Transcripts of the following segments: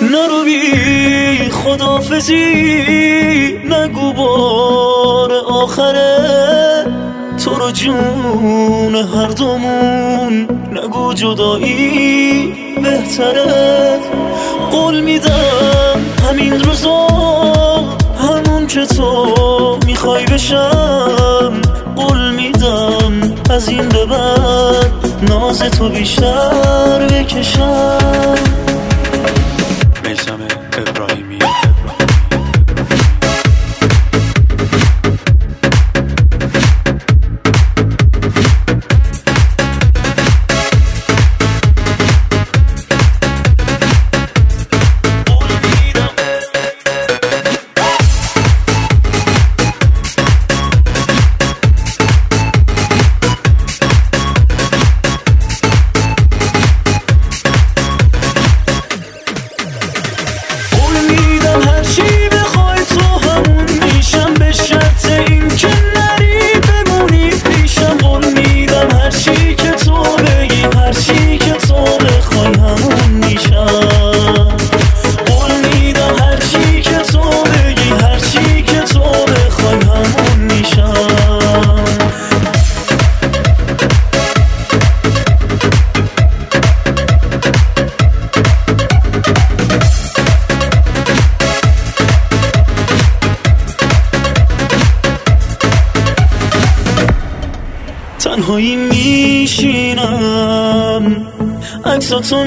نرو بی خداحافظی، نگو بار آخره تو رو جون هر دومون، نگو جدایی بهتره. قول میدم همین روزا همون که تو میخوای بشم، قول میدم از این به بعد ناز تو بیشتر بکشم. میثم ابراهیمی. تنهایی میشینم، عکساتو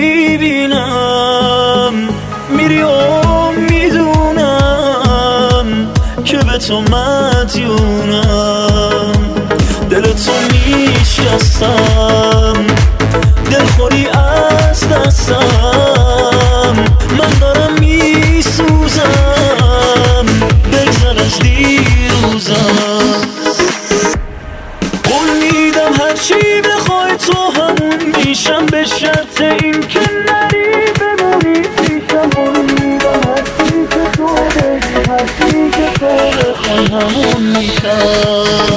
میبینم، میری و میدونم که به تو مدیونم. دلتو میشکستم، دلخوری از دستم، من دارم میسوزم، بگذر از دیروزم. قول میدم هرچی بخوای تو همون میشم، به شرط این که نری بمونی پیشم. قول میدم هرچی که تو بگی، هرچی که تو بخوای همون میشم.